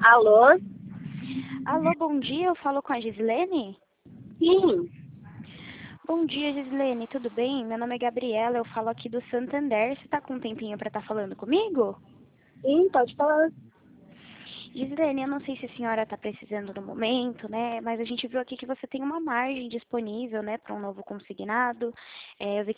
Alô? Alô, bom dia, eu falo com a Gislene? Sim. Bom dia, Gislene, tudo bem? Meu nome é Gabriela, eu falo aqui do Santander. Você tá com um tempinho pra estar falando comigo? Sim, pode falar. Gislene, eu não sei se a senhora está precisando no momento, né? Mas a gente viu aqui que você tem uma margem disponível, né, para um novo consignado. Eu vi